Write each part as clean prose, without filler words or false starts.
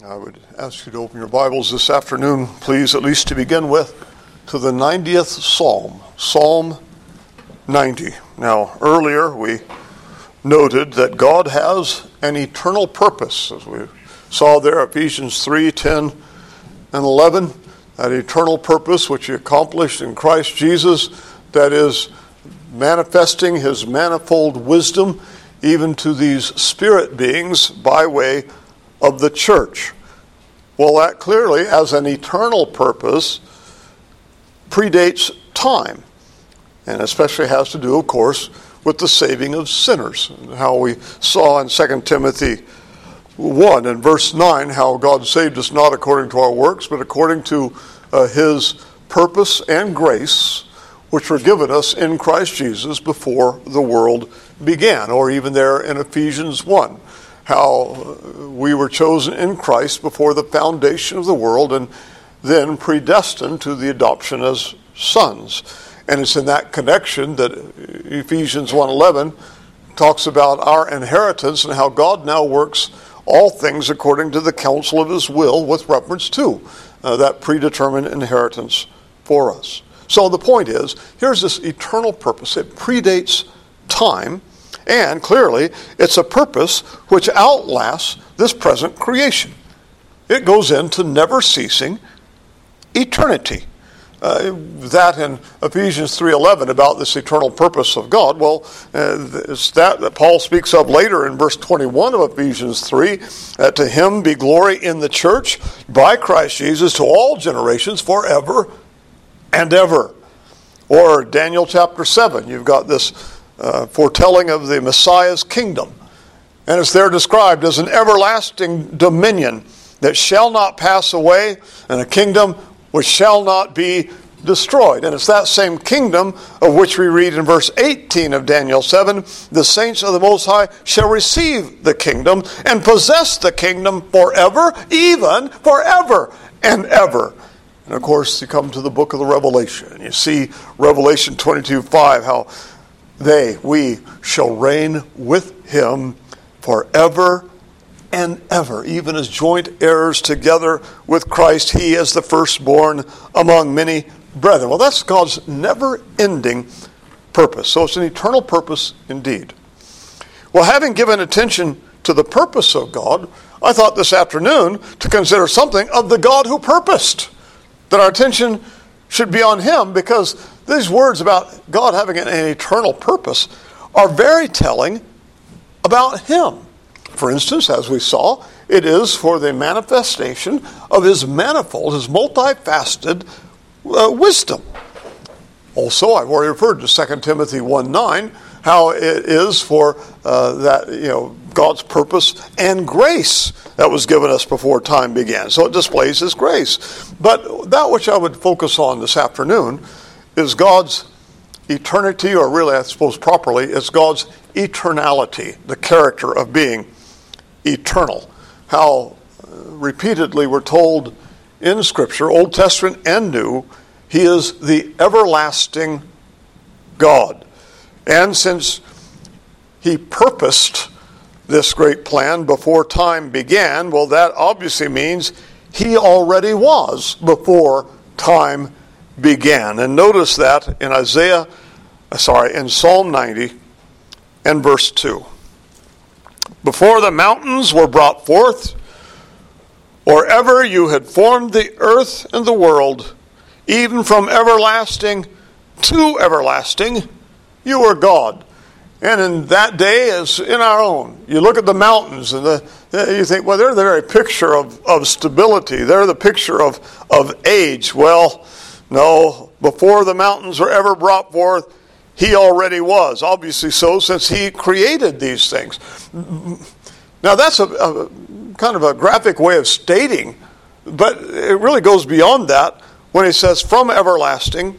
I would ask you to open your Bibles this afternoon, please, at least to begin with, to the 90th Psalm, Psalm 90. Now, earlier we noted that God has an eternal purpose, as we saw there, Ephesians 3, 10, and 11, that eternal purpose which He accomplished in Christ Jesus, that is manifesting His manifold wisdom even to these spirit beings by way of the church. Well, that clearly, as an eternal purpose, predates time, and especially has to do, of course, with the saving of sinners. How we saw in 2 Timothy 1 and verse 9, how God saved us not according to our works, but according to His purpose and grace, which were given us in Christ Jesus before the world began. Or even there in Ephesians 1, how we were chosen in Christ before the foundation of the world and then predestined to the adoption as sons. And it's in that connection that Ephesians 1:11 talks about our inheritance and how God now works all things according to the counsel of His will with reference to that predetermined inheritance for us. So the point is, here's this eternal purpose. It predates time, and clearly it's a purpose which outlasts this present creation. It goes into never-ceasing eternity. That in Ephesians 3:11 about this eternal purpose of God, well, it's that Paul speaks of later in verse 21 of Ephesians 3, that to Him be glory in the church by Christ Jesus to all generations forever and ever. Or Daniel chapter 7, you've got this foretelling of the Messiah's kingdom. And it's there described as an everlasting dominion that shall not pass away, and a kingdom which shall not be destroyed. And it's that same kingdom of which we read in verse 18 of Daniel 7, the saints of the Most High shall receive the kingdom and possess the kingdom forever, even forever and ever. And of course, you come to the book of the Revelation, and you see Revelation 22:5, how we shall reign with Him forever and ever, even as joint heirs together with Christ, He as the firstborn among many brethren. Well, that's God's never-ending purpose. So it's an eternal purpose indeed. Well, having given attention to the purpose of God, I thought this afternoon to consider something of the God who purposed. That our attention should be on Him, because these words about God having an eternal purpose are very telling about Him. For instance, as we saw, it is for the manifestation of His manifold, His multifaceted wisdom. Also, I've already referred to 2 Timothy 1:9, how it is for God's purpose and grace that was given us before time began. So it displays His grace. But that which I would focus on this afternoon is God's eternity, or really, I suppose properly, it's God's eternality, the character of being eternal. How repeatedly we're told in Scripture, Old Testament and New, He is the everlasting God. And since He purposed this great plan before time began, well, that obviously means He already was before time began. And notice that in Psalm 90 and verse 2. Before the mountains were brought forth, or ever you had formed the earth and the world, even from everlasting to everlasting, you are God. And in that day, as in our own, you look at the mountains and you think, well, they're the very picture of stability. They're the picture of age. Well, no, before the mountains were ever brought forth, He already was. Obviously so, since He created these things. Now, that's a kind of a graphic way of stating, but it really goes beyond that when He says from everlasting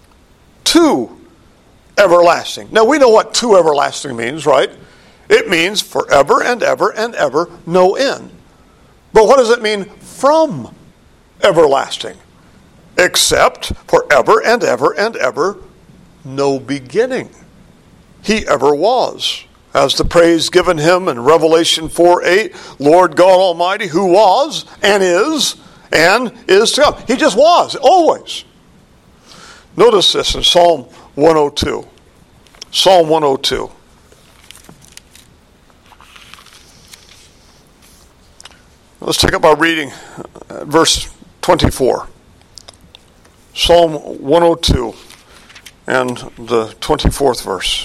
to everlasting. Now, we know what to everlasting means, right? It means forever and ever and ever, no end. But what does it mean from everlasting? Except forever and ever and ever, no beginning. He ever was. as the praise given him in Revelation 4:8, Lord God Almighty, who was and is to come. He just was, always. Notice this in Psalm 102. Psalm 102. Let's take up our reading at verse 24. Psalm 102 and the 24th verse.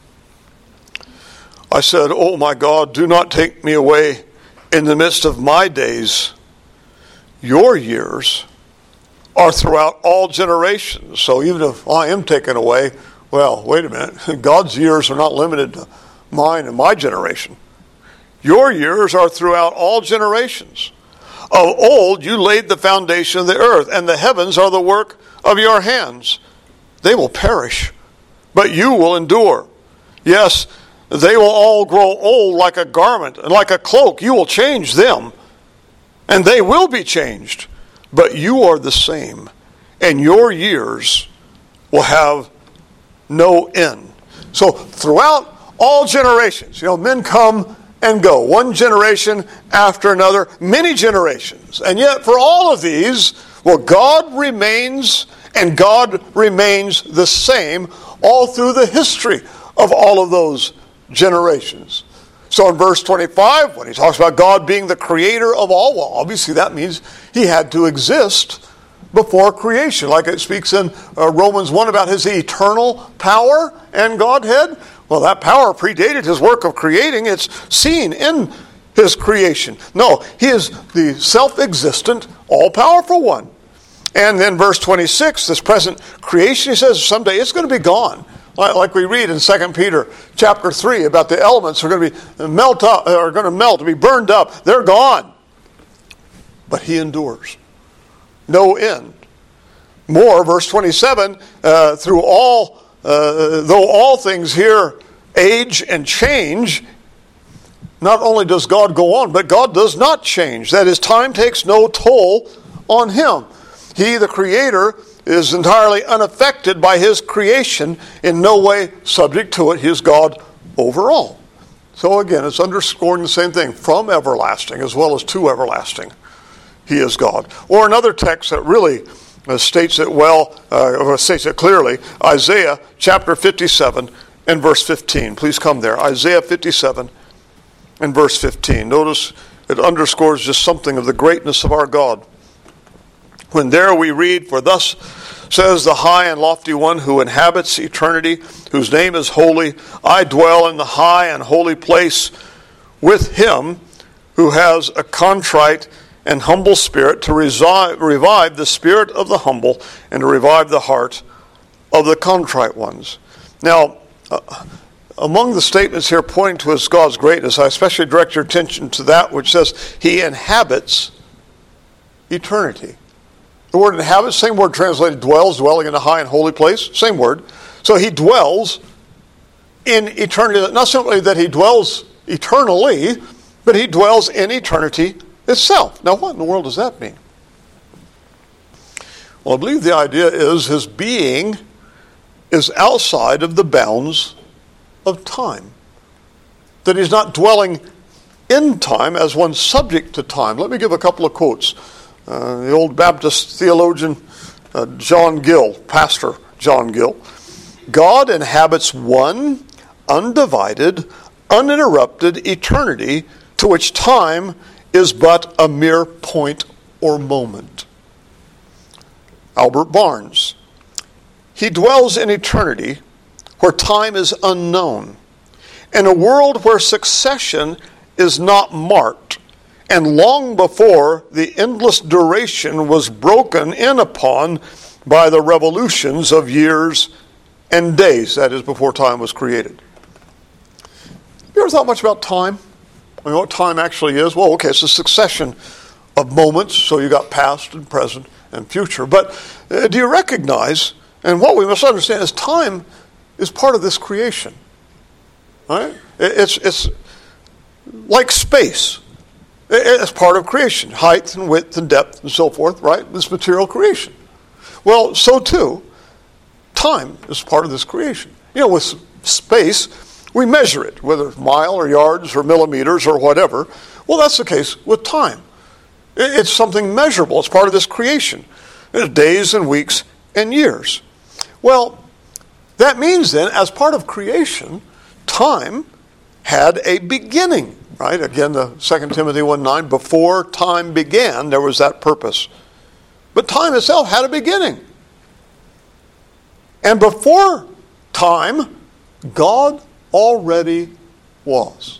I said, "O my God, do not take me away in the midst of my days. Your years are throughout all generations." So even if I am taken away, well, wait a minute. God's years are not limited to mine and my generation. Your years are throughout all generations. Of old you laid the foundation of the earth, and the heavens are the work of your hands. They will perish, but you will endure. Yes, they will all grow old like a garment, and like a cloak you will change them, and they will be changed. But you are the same, and your years will have no end. So throughout all generations, men come and go, one generation after another, many generations. And yet for all of these, God remains, and God remains the same all through the history of all of those generations. So in verse 25, when he talks about God being the creator of all, well, obviously that means he had to exist before creation. Like it speaks in Romans 1 about his eternal power and Godhead. Well, that power predated his work of creating. It's seen in his creation. No, he is the self-existent, all-powerful one. And then verse 26, this present creation, he says someday it's going to be gone. Like we read in 2 Peter chapter 3 about the elements are going to melt, to be burned up. They're gone. But he endures. No end. More, verse 27, though all things here age and change, not only does God go on, but God does not change. That is, time takes no toll on him. He, the creator, is entirely unaffected by his creation, in no way subject to it. He is God over all. So again, it's underscoring the same thing, from everlasting as well as to everlasting. He is God. Or another text that really states it well, or states it clearly, Isaiah chapter 57 and verse 15. Please come there. Isaiah 57 and verse 15. Notice it underscores just something of the greatness of our God. When there we read, "For thus says the high and lofty one who inhabits eternity, whose name is holy, I dwell in the high and holy place with him who has a contrite and humble spirit, to revive the spirit of the humble and to revive the heart of the contrite ones." Now, among the statements here pointing to God's greatness, I especially direct your attention to that which says he inhabits eternity. The word inhabit, same word translated dwells, dwelling in a high and holy place, same word. So he dwells in eternity. Not simply that he dwells eternally, but he dwells in eternity itself. Now, what in the world does that mean? Well, I believe the idea is his being is outside of the bounds of time. That he's not dwelling in time as one subject to time. Let me give a couple of quotes. The old Baptist theologian John Gill, Pastor John Gill. God inhabits one undivided, uninterrupted eternity to which time is but a mere point or moment. Albert Barnes. He dwells in eternity where time is unknown, in a world where succession is not marked, and long before the endless duration was broken in upon by the revolutions of years and days, that is, before time was created. You ever thought much about time? I mean, what time actually is? Well, okay, it's a succession of moments, so you got past and present and future. But do you recognize, and what we must understand is time is part of this creation. Right? It's like space. It's part of creation, height and width and depth and so forth, right? This material creation. Well, so too, time is part of this creation. With space, We measure it, whether it's mile or yards or millimeters or whatever. Well, that's the case with time. It's something measurable. It's part of this creation. There's days and weeks and years. Well, that means then, as part of creation, time had a beginning, right? Again, the 2 Timothy 1:9, before time began, there was that purpose. But time itself had a beginning. And before time, God already was.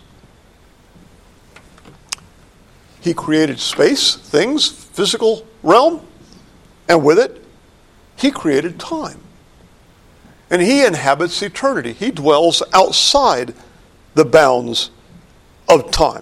He created space, things, physical realm, and with it, he created time. And he inhabits eternity. He dwells outside the bounds of time.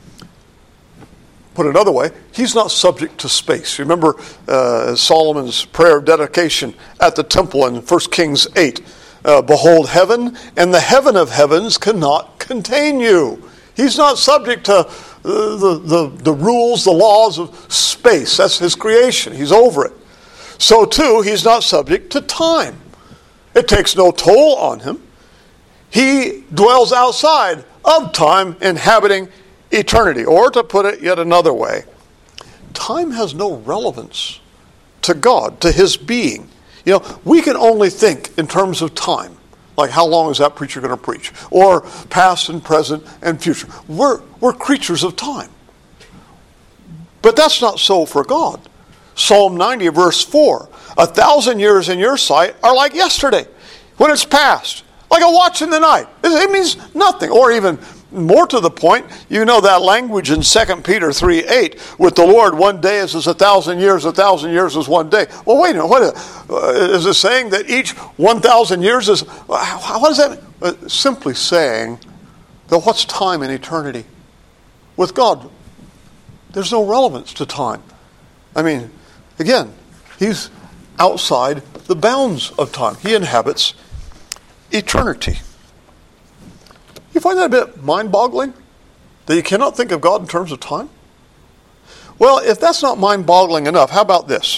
Put another way, he's not subject to space. Remember Solomon's prayer of dedication at the temple in 1 Kings 8. Behold heaven, and the heaven of heavens cannot contain you. He's not subject to the rules, the laws of space. That's his creation. He's over it. So too, he's not subject to time. It takes no toll on him. He dwells outside of time, inhabiting eternity. Or to put it yet another way, time has no relevance to God, to his being. You know, we can only think in terms of time. Like, how long is that preacher going to preach? Or past and present and future. We're creatures of time. But that's not so for God. Psalm 90, verse 4. 1,000 years in your sight are like yesterday, when it's past. Like a watch in the night. It means nothing. Or even more to the point, you know that language in 2 Peter 3:8, with the Lord, one day is as 1,000 years is one day. Well, wait a minute, what is it saying that each 1,000 years is, what does that mean? Simply saying that what's time in eternity? With God, there's no relevance to time. I mean, again, he's outside the bounds of time. He inhabits eternity. You find that a bit mind-boggling? That you cannot think of God in terms of time? Well, if that's not mind-boggling enough, how about this?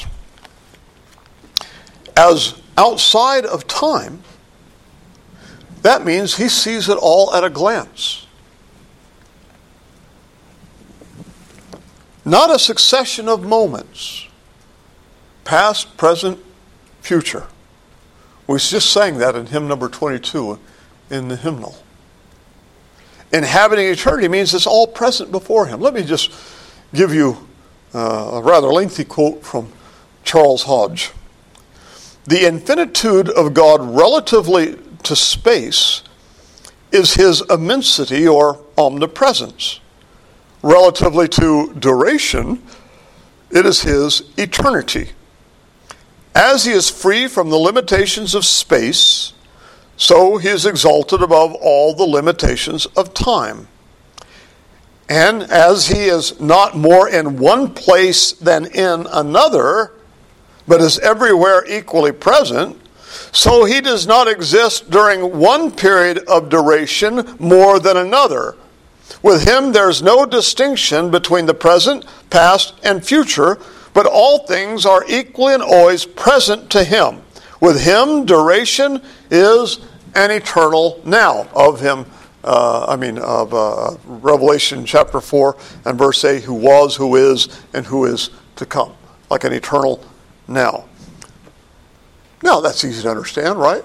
As outside of time, that means he sees it all at a glance. Not a succession of moments. Past, present, future. We just sang that in hymn number 22 in the hymnal. Inhabiting eternity means it's all present before him. Let me just give you a rather lengthy quote from Charles Hodge. The infinitude of God relatively to space is his immensity or omnipresence. Relatively to duration, it is his eternity. As he is free from the limitations of space, so he is exalted above all the limitations of time. And as he is not more in one place than in another, but is everywhere equally present, so he does not exist during one period of duration more than another. With him there's no distinction between the present, past, and future, but all things are equally and always present to him. With him, duration is an eternal now of him. Revelation chapter 4 and verse 8, who was, who is, and who is to come. Like an eternal now. Now, that's easy to understand, right?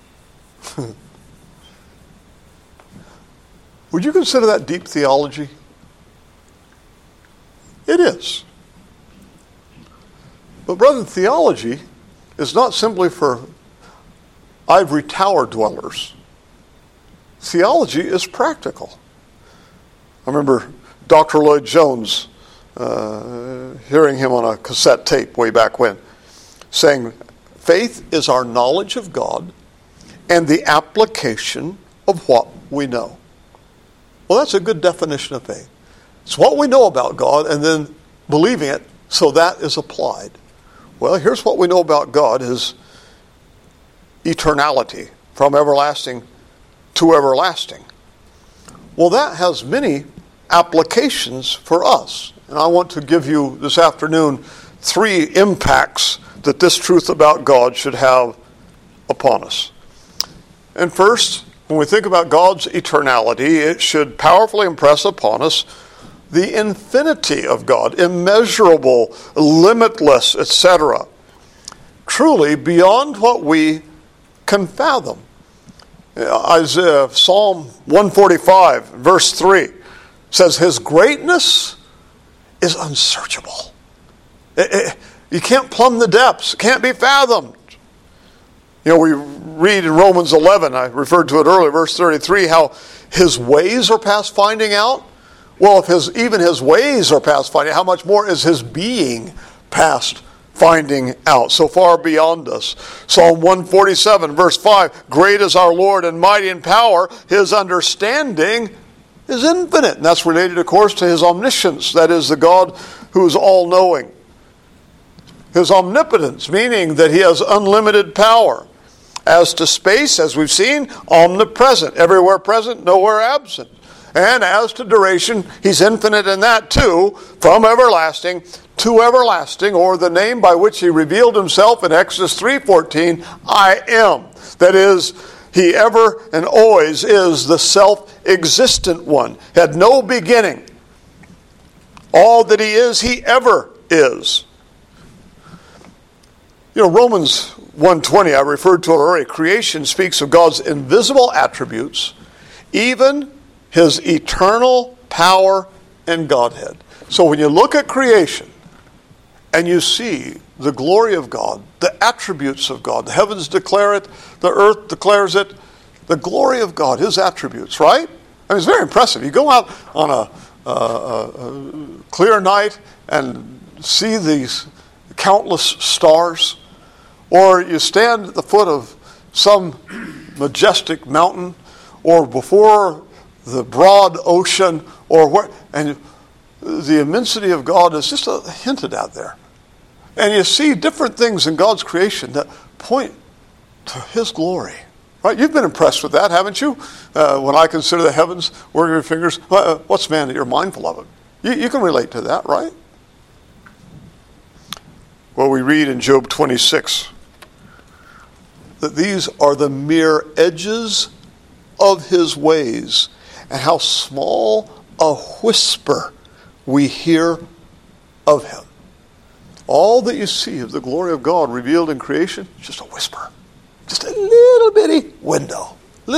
Would you consider that deep theology? It is. But brethren, theology is not simply for ivory tower dwellers. Theology is practical. I remember Dr. Lloyd Jones, hearing him on a cassette tape way back when, saying, faith is our knowledge of God and the application of what we know. Well, that's a good definition of faith. It's what we know about God and then believing it, so that is applied. Well, here's what we know about God is eternality, from everlasting to everlasting. Well, that has many applications for us. And I want to give you this afternoon 3 impacts that this truth about God should have upon us. And first, when we think about God's eternality, it should powerfully impress upon us the infinity of God, immeasurable, limitless, etc. Truly beyond what we can fathom. Isaiah, Psalm 145, verse 3 says, His greatness is unsearchable. You can't plumb the depths. It can't be fathomed. We read in Romans 11, I referred to it earlier, verse 33, how His ways are past finding out. Well, if even His ways are past finding out, how much more is His being past finding out? So far beyond us. Psalm 147, verse 5, Great is our Lord and mighty in power. His understanding is infinite. And that's related, of course, to His omniscience. That is, the God who is all-knowing. His omnipotence, meaning that He has unlimited power. As to space, as we've seen, omnipresent. Everywhere present, nowhere absent. And as to duration, He's infinite in that too, from everlasting to everlasting, or the name by which He revealed Himself in Exodus 3:14, I am. That is, He ever and always is the self-existent one. Had no beginning. All that He is, He ever is. Romans 1:20, I referred to it already. Creation speaks of God's invisible attributes, even His eternal power and Godhead. So when you look at creation and you see the glory of God, the attributes of God, the heavens declare it, the earth declares it, the glory of God, His attributes, right? I mean, it's very impressive. You go out on a clear night and see these countless stars, or you stand at the foot of some majestic mountain, or before the broad ocean, and the immensity of God is just hinted at there. And you see different things in God's creation that point to His glory. Right? You've been impressed with that, haven't you? When I consider the heavens, working your fingers, what's man that you're mindful of it? You can relate to that, right? Well, we read in Job 26 that these are the mere edges of His ways, and how small a whisper we hear of Him. All that you see of the glory of God revealed in creation, just a whisper. Just a little bitty window.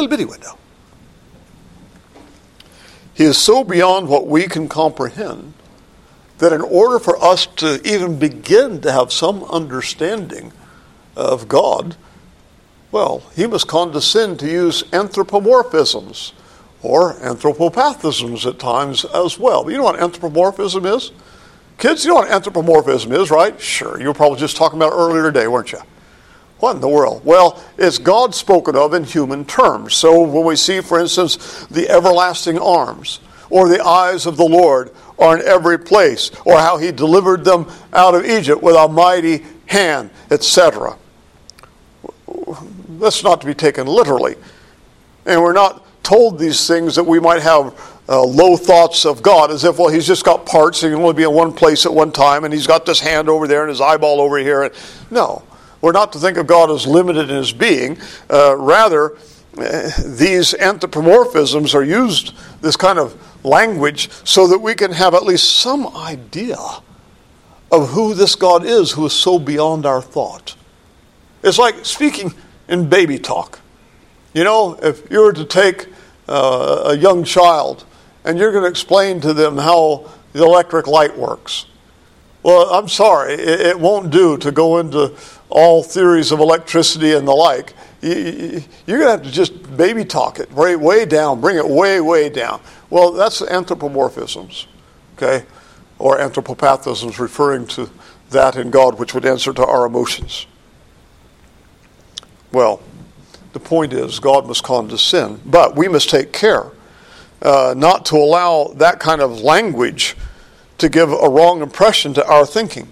He is so beyond what we can comprehend that in order for us to even begin to have some understanding of God, well, He must condescend to use anthropomorphisms or anthropopathisms at times as well. But you know what anthropomorphism is? Kids, you know what anthropomorphism is, right? Sure, you were probably just talking about it earlier today, weren't you? What in the world? Well, it's God spoken of in human terms. So when we see, for instance, the everlasting arms, or the eyes of the Lord are in every place, or how He delivered them out of Egypt with a mighty hand, etc. That's not to be taken literally. And we're not told these things that we might have low thoughts of God, as if, well, He's just got parts, and He can only be in one place at one time, and He's got this hand over there and His eyeball over here. No, we're not to think of God as limited in His being. Rather, these anthropomorphisms are used, this kind of language, so that we can have at least some idea of who this God is who is so beyond our thought. It's like speaking in baby talk. You know, if you were to take a young child and you're going to explain to them how the electric light works, well, I'm sorry, it won't do to go into all theories of electricity and the like. You're going to have to just baby talk it way down, bring it way down. Well, that's anthropomorphisms, okay? Or anthropopathisms, referring to that in God, which would answer to our emotions. Well, the point is, God must condescend, but we must take care not to allow that kind of language to give a wrong impression to our thinking.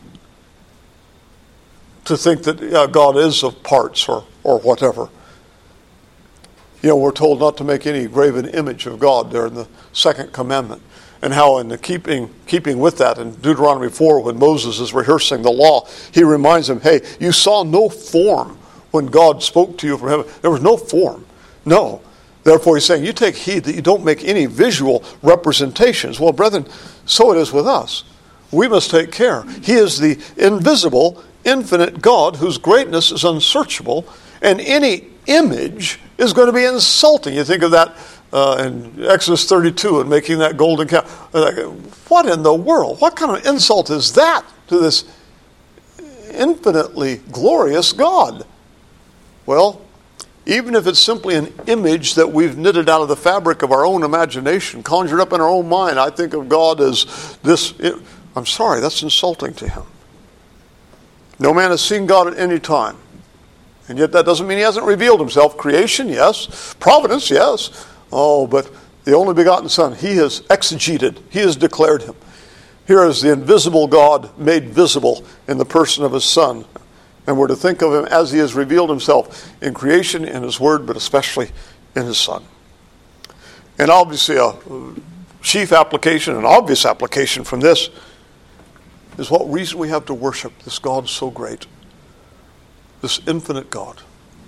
To think that God is of parts or whatever. You know, we're told not to make any graven image of God there in the second commandment. And how in the keeping with that, in Deuteronomy 4, when Moses is rehearsing the law, he reminds them, hey, you saw no form when God spoke to you from heaven. There was no form. No. Therefore, he's saying, you take heed that you don't make any visual representations. Well, brethren, so it is with us. We must take care. He is the invisible, infinite God whose greatness is unsearchable, and any image is going to be insulting. You think of that in Exodus 32 and making that golden calf. What in the world? What kind of insult is that to this infinitely glorious God? Well, even if it's simply an image that we've knitted out of the fabric of our own imagination, conjured up in our own mind, I think of God as this. I'm sorry, that's insulting to him. No man has seen God at any time. And yet that doesn't mean he hasn't revealed himself. Creation, yes. Providence, yes. Oh, but the only begotten Son, he has exegeted. He has declared him. Here is the invisible God made visible in the person of his Son. And we're to think of him as he has revealed himself in creation, in his word, but especially in his Son. And obviously a chief application, an obvious application from this is what reason we have to worship this God so great, this infinite God.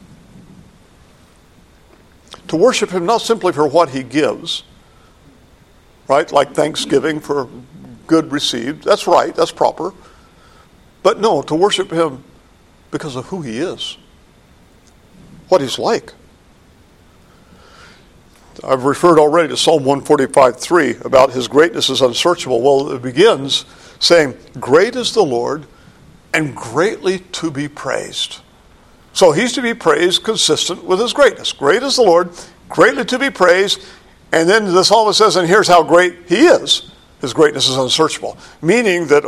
To worship him not simply for what he gives, right, like thanksgiving for good received. That's right, that's proper. But no, to worship him because of who he is, what he's like. I've referred already to Psalm 145:3 about his greatness is unsearchable. Well, it begins saying, great is the Lord and greatly to be praised. So he's to be praised consistent with his greatness. Great is the Lord, greatly to be praised. And then the psalmist says, and here's how great he is. His greatness is unsearchable. Meaning that,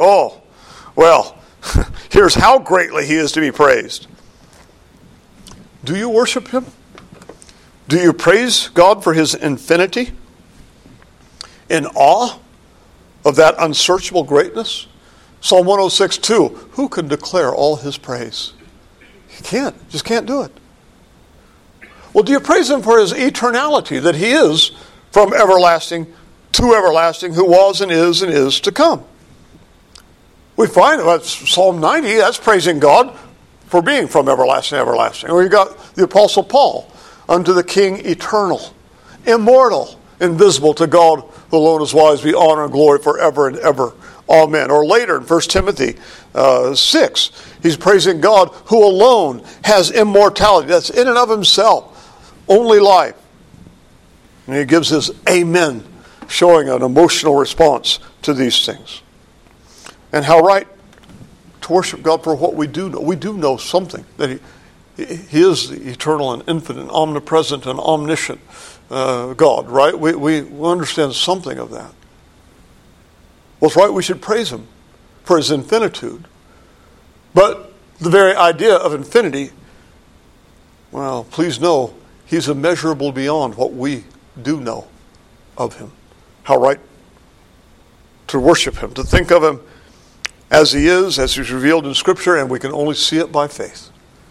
here's how greatly he is to be praised. Do you worship him? Do you praise God for his infinity? In awe of that unsearchable greatness? Psalm 106:2, who can declare all his praise? You can't. Just can't do it. Well, do you praise him for his eternality, that he is from everlasting to everlasting, who was and is to come? We find that's Psalm 90, that's praising God for being from everlasting to everlasting. Or you got the Apostle Paul, unto the King eternal, immortal, invisible, to God who alone is wise, be honor and glory forever and ever. Amen. Or later in 1 Timothy 6, he's praising God who alone has immortality. That's in and of himself, only life. And he gives his amen, showing an emotional response to these things. And how right to worship God for what we do know. We do know something, that he is the eternal and infinite, and omnipresent and omniscient God, right? We understand something of that. Well, it's right we should praise him for his infinitude. But the very idea of infinity, well, please know, he's immeasurable beyond what we do know of him. How right to worship him, to think of him as he is, as he's revealed in Scripture, and we can only see it by faith.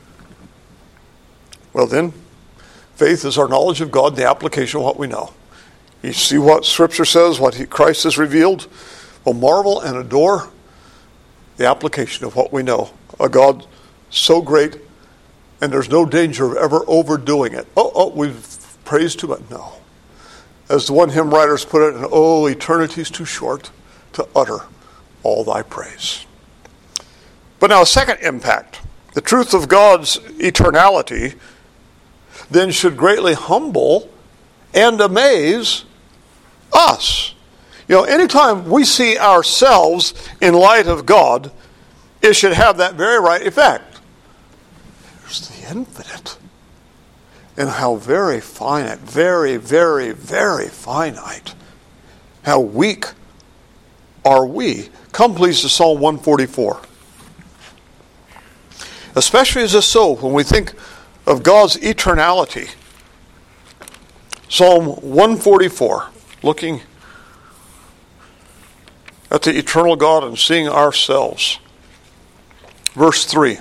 Well then, faith is our knowledge of God, the application of what we know. You see what Scripture says, what Christ has revealed? Well, marvel and adore the application of what we know. A God so great, and there's no danger of ever overdoing it. We've praised too much. No. As the one hymn writers put it, eternity's too short to utter all thy praise. But now a second impact. The truth of God's eternality then should greatly humble and amaze us. You know, anytime we see ourselves in light of God, it should have that very right effect. There's the infinite. And how very finite, very, very, very finite. How weak are we? Come please to Psalm 144. Especially as is so when we think of God's eternality. Psalm 144, looking at the eternal God and seeing ourselves. Verse 3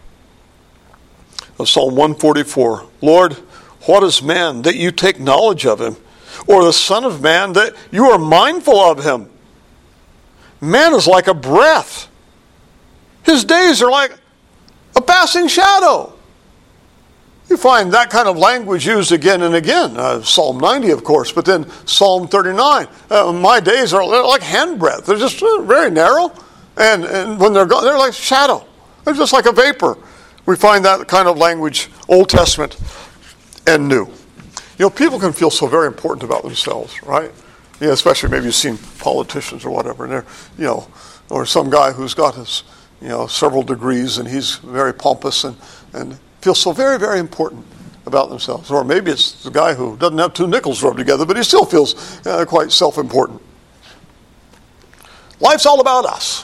of Psalm 144. Lord, what is man that you take knowledge of him? Or the Son of Man that you are mindful of him? Man is like a breath. His days are like a passing shadow. You find that kind of language used again and again. Psalm 90, of course, but then Psalm 39. My days are like handbreadth. They're just very narrow. And when they're gone, they're like shadow. They're just like a vapor. We find that kind of language, Old Testament and New. People can feel so very important about themselves, right? Especially maybe you've seen politicians or whatever, and they're, or some guy who's got his, several degrees, and he's very pompous and feels so very, very important about themselves. Or maybe it's the guy who doesn't have two nickels rubbed together, but he still feels quite self-important. Life's all about us.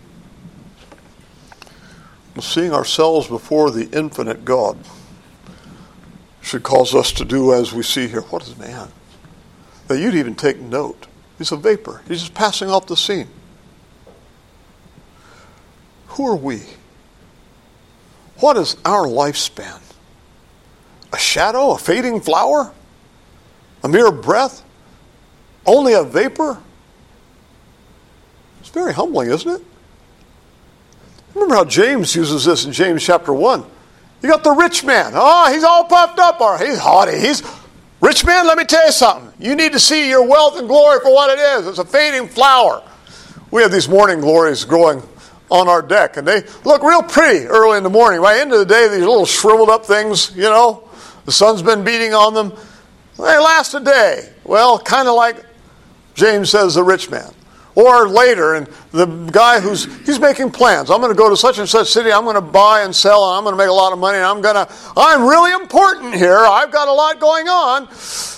Seeing ourselves before the infinite God should cause us to do as we see here. What is man? That you'd even take note. He's a vapor. He's just passing off the scene. Who are we? What is our lifespan? A shadow? A fading flower? A mere breath? Only a vapor? It's very humbling, isn't it? Remember how James uses this in James chapter 1. You got the rich man. Oh, he's all puffed up. Or he's haughty. Rich man, let me tell you something. You need to see your wealth and glory for what it is. It's a fading flower. We have these morning glories growing on our deck, and they look real pretty early in the morning. By the end of the day, these little shriveled up things, the sun's been beating on them. They last a day. Well, kind of like James says, the rich man. Or later, and the guy he's making plans. I'm going to go to such and such city. I'm going to buy and sell, and I'm going to make a lot of money. And I'm really important here. I've got a lot going on.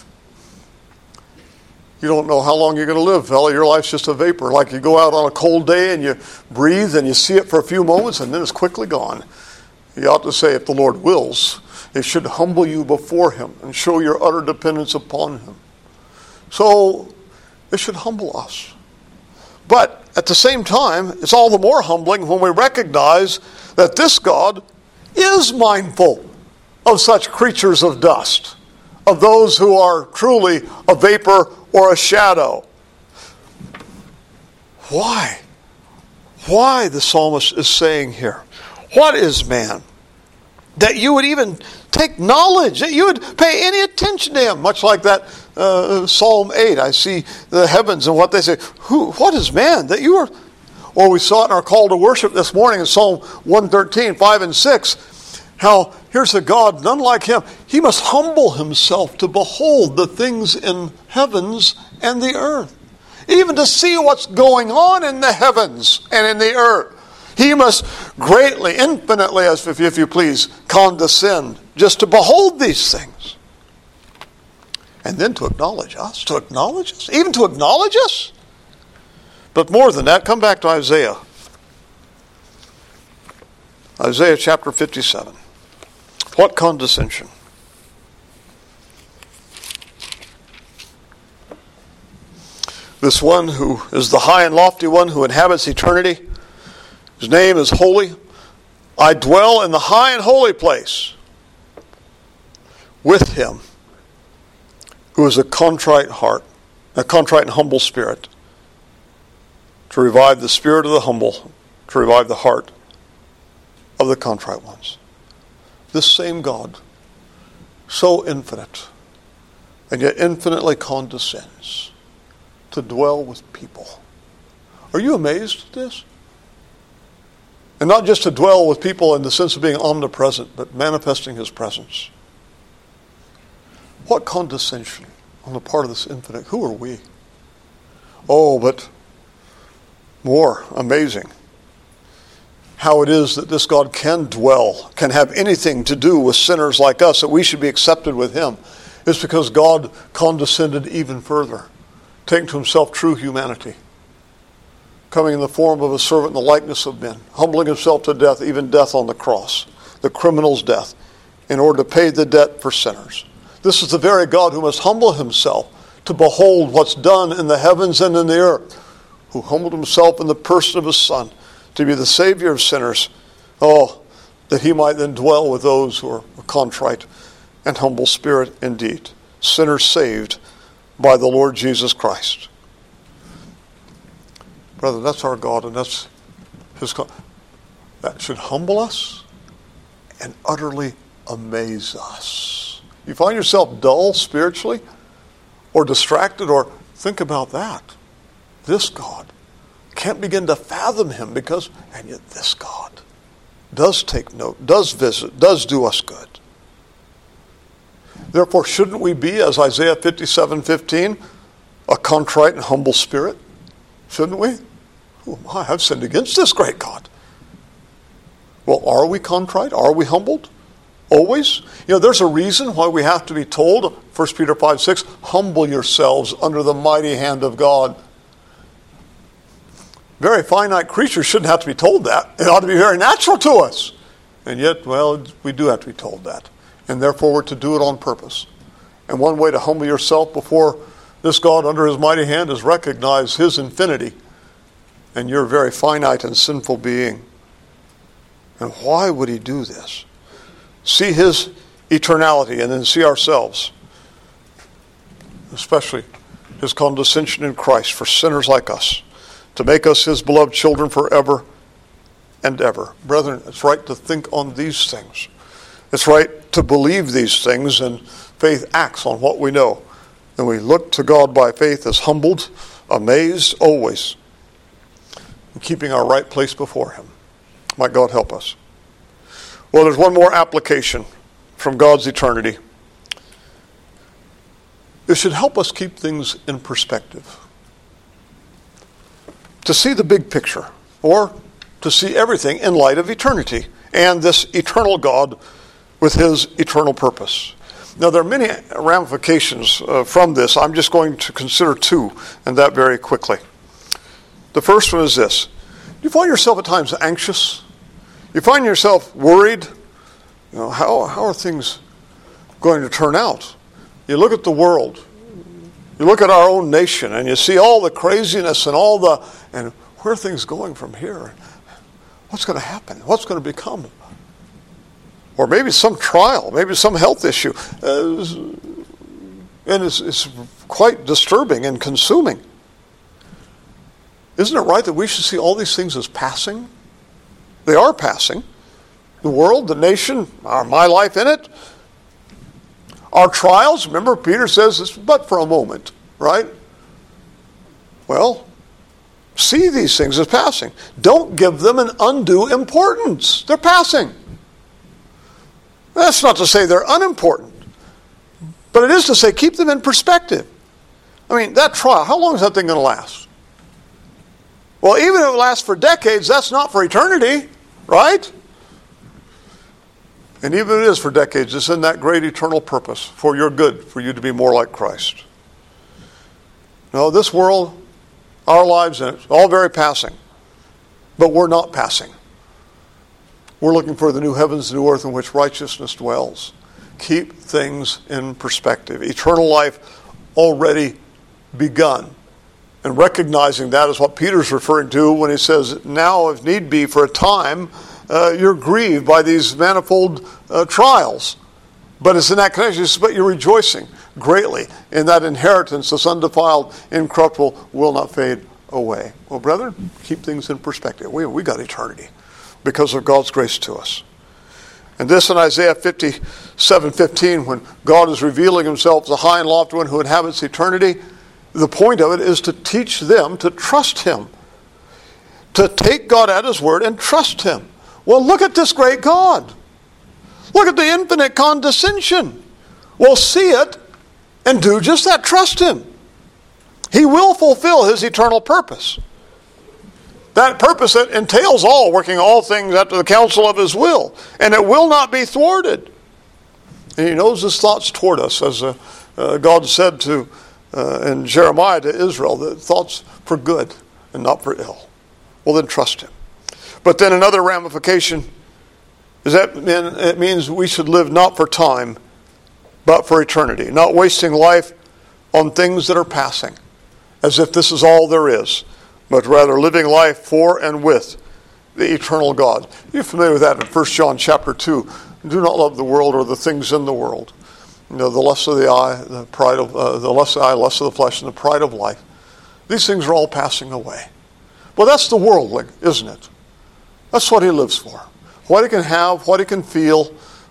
You don't know how long you're going to live, fella. Your life's just a vapor. Like you go out on a cold day and you breathe and you see it for a few moments and then it's quickly gone. You ought to say, if the Lord wills, it should humble you before Him and show your utter dependence upon Him. So it should humble us. But at the same time, it's all the more humbling when we recognize that this God is mindful of such creatures of dust, of those who are truly a vapor or a shadow. Why? Why, the psalmist is saying here, what is man? That you would even take knowledge, that you would pay any attention to him, much like that Psalm 8. I see the heavens and what they say. What is man that you are? Or we saw it in our call to worship this morning in Psalm 113, 5 and 6, how here's a God, none like him. He must humble himself to behold the things in heavens and the earth. Even to see what's going on in the heavens and in the earth. He must greatly, infinitely, if you please, condescend just to behold these things. And then to acknowledge us, even to acknowledge us. But more than that, come back to Isaiah. Isaiah chapter 57. What condescension. This one who is the high and lofty one who inhabits eternity, his name is holy. I dwell in the high and holy place with him who is a contrite heart, a contrite and humble spirit, to revive the spirit of the humble, to revive the heart of the contrite ones. This same God, so infinite, and yet infinitely condescends to dwell with people. Are you amazed at this? And not just to dwell with people in the sense of being omnipresent, but manifesting his presence. What condescension on the part of this infinite. Who are we? Oh, but more amazing how it is that this God can dwell, can have anything to do with sinners like us, that we should be accepted with him. It's because God condescended even further, taking to himself true humanity, coming in the form of a servant in the likeness of men, humbling himself to death, even death on the cross, the criminal's death, in order to pay the debt for sinners. This is the very God who must humble himself to behold what's done in the heavens and in the earth, who humbled himself in the person of his Son to be the Savior of sinners. Oh, that he might then dwell with those who are contrite and humble spirit indeed, sinners saved by the Lord Jesus Christ. Brother, that's our God, and that's his God. That should humble us and utterly amaze us. You find yourself dull spiritually or distracted, or think about that. This God. Can't begin to fathom him because, and yet this God does take note, does visit, does do us good. Therefore, shouldn't we be, as Isaiah 57:15, a contrite and humble spirit? Shouldn't we? Oh my, I've sinned against this great God. Well, are we contrite? Are we humbled? Always? There's a reason why we have to be told, 1 Peter 5:6, humble yourselves under the mighty hand of God. Very finite creatures shouldn't have to be told that. It ought to be very natural to us. And yet, well, we do have to be told that. And therefore, we're to do it on purpose. And one way to humble yourself before this God under his mighty hand is recognize his infinity and your very finite and sinful being. And why would he do this? See his eternality and then see ourselves. Especially his condescension in Christ for sinners like us, to make us his beloved children forever and ever. Brethren, it's right to think on these things. It's right to believe these things, and faith acts on what we know. And we look to God by faith as humbled, amazed always, and keeping our right place before him. Might God help us. Well, there's one more application from God's eternity. It should help us keep things in perspective. To see the big picture, or to see everything in light of eternity and this eternal God with his eternal purpose. Now, there are many ramifications from this. I'm just going to consider two, and that very quickly. The first one is this. You find yourself at times anxious? You find yourself worried? How are things going to turn out? You look at the world. You look at our own nation, and you see all the craziness and and where are things going from here? What's going to happen? What's going to become? Or maybe some trial, maybe some health issue. And it's quite disturbing and consuming. Isn't it right that we should see all these things as passing? They are passing. The world, the nation, my life in it. Our trials, remember Peter says it's but for a moment, right? Well, see these things as passing. Don't give them an undue importance. They're passing. That's not to say they're unimportant, but it is to say keep them in perspective. I mean, that trial, how long is that thing going to last? Well, even if it lasts for decades, that's not for eternity, right? And even if it is for decades, it's in that great eternal purpose for your good, for you to be more like Christ. No, this world, our lives in it, all very passing. But we're not passing. We're looking for the new heavens and new earth in which righteousness dwells. Keep things in perspective. Eternal life already begun. And recognizing that is what Peter's referring to when he says, now, if need be, for a time, you're grieved by these manifold trials. But it's in that connection, but you're rejoicing greatly in that inheritance that's undefiled, incorruptible, will not fade away. Well, brethren, keep things in perspective. We got eternity because of God's grace to us. And this in Isaiah 57:15, when God is revealing himself as the high and lofty one who inhabits eternity, the point of it is to teach them to trust him, to take God at his word and trust him. Well, look at this great God. Look at the infinite condescension. Well, see it and do just that. Trust him. He will fulfill his eternal purpose. That purpose that entails working all things after the counsel of his will. And it will not be thwarted. And he knows his thoughts toward us, as God said in Jeremiah to Israel, that thoughts for good and not for ill. Well, then trust him. But then another ramification is that it means we should live not for time, but for eternity. Not wasting life on things that are passing, as if this is all there is, but rather living life for and with the eternal God. You're familiar with that in 1 John chapter 2. Do not love the world or the things in the world. The lust of the eye, the pride of the lust of the eye, lust of the flesh, and the pride of life. These things are all passing away. Well, that's the worldling, isn't it? That's what he lives for. What he can have, what he can feel,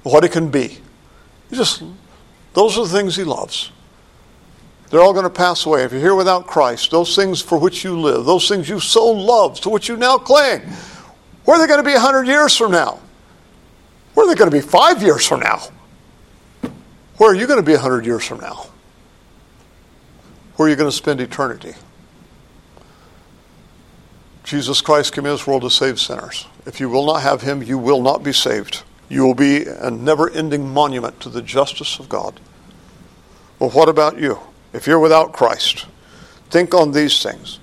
what He can be. Those are the things He loves. They're all going to pass away. If you're here without Christ, those things for which you live, those things you so love, to which you now cling, where are they going to be 100 years from now? Where are they going to be 5 years from now? Where are you going to be 100 years from now? Where are you going to spend eternity? Jesus Christ came into this world to save sinners. If you will not have Him, you will not be saved. You will be a never-ending monument to the justice of God. Well, what about you? If you're without Christ, think on these things.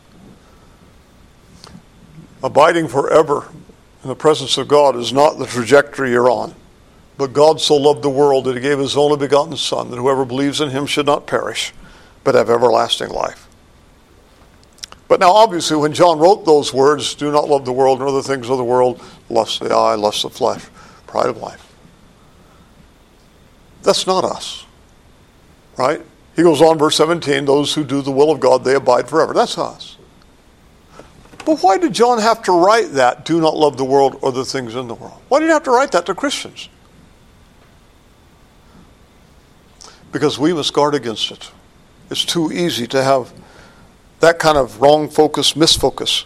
Abiding forever in the presence of God is not the trajectory you're on. But God so loved the world that He gave His only begotten Son, that whoever believes in Him should not perish, but have everlasting life. But now obviously when John wrote those words, do not love the world nor the things of the world, lust of the eye, lust of the flesh, pride of life. That's not us. Right? He goes on, verse 17, those who do the will of God, they abide forever. That's us. But why did John have to write that, do not love the world or the things in the world? Why did he have to write that to Christians? Because we must guard against it. It's too easy to have that kind of wrong focus, misfocus,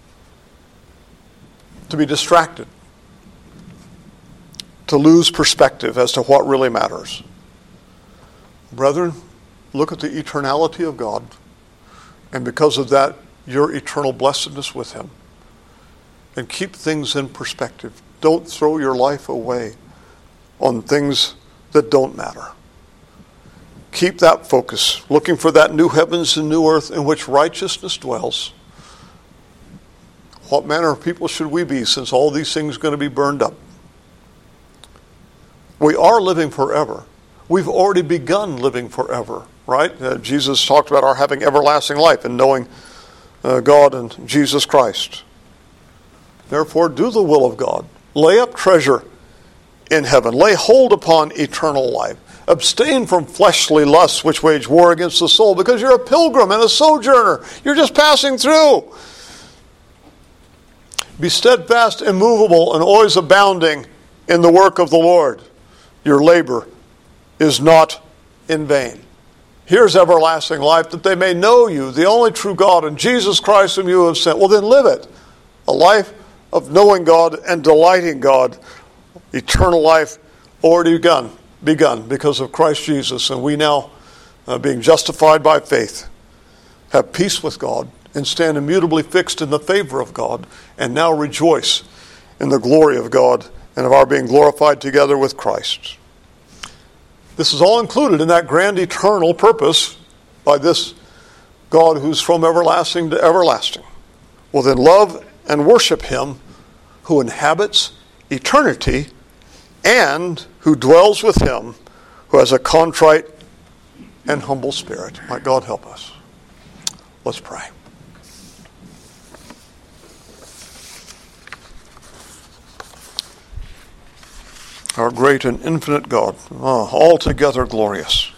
to be distracted, to lose perspective as to what really matters. Brethren, look at the eternality of God, and because of that, your eternal blessedness with Him. And keep things in perspective. Don't throw your life away on things that don't matter. Keep that focus, looking for that new heavens and new earth in which righteousness dwells. What manner of people should we be, since all these things are going to be burned up? We are living forever. We've already begun living forever, right? Jesus talked about our having everlasting life and knowing God and Jesus Christ. Therefore, do the will of God. Lay up treasure in heaven. Lay hold upon eternal life. Abstain from fleshly lusts which wage war against the soul, because you're a pilgrim and a sojourner. You're just passing through. Be steadfast, immovable, and always abounding in the work of the Lord. Your labor is not in vain. Here's everlasting life, that they may know you, the only true God, and Jesus Christ whom you have sent. Well, then live it. A life of knowing God and delighting God. Eternal life already begun because of Christ Jesus. And we now, being justified by faith, have peace with God and stand immutably fixed in the favor of God, and now rejoice in the glory of God and of our being glorified together with Christ. This is all included in that grand eternal purpose by this God who's from everlasting to everlasting. Well, then love and worship Him who inhabits eternity and who dwells with Him who has a contrite and humble spirit. Might God help us. Let's pray. Our great and infinite God, altogether glorious,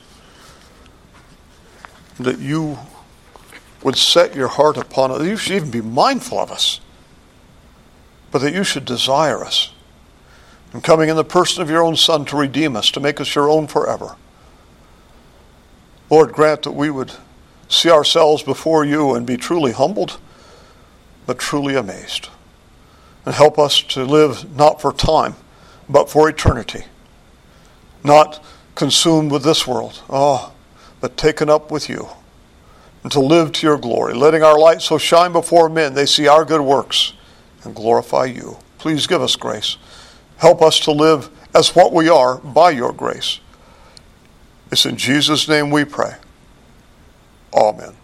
that you would set your heart upon us. You should even be mindful of us, but that you should desire us, and coming in the person of your own Son to redeem us, to make us your own forever. Lord, grant that we would see ourselves before you and be truly humbled, but truly amazed. And help us to live not for time, but for eternity. Not consumed with this world, but taken up with you. And to live to your glory, letting our light so shine before men they see our good works and glorify you. Please give us grace. Help us to live as what we are by your grace. It's in Jesus' name we pray. Amen.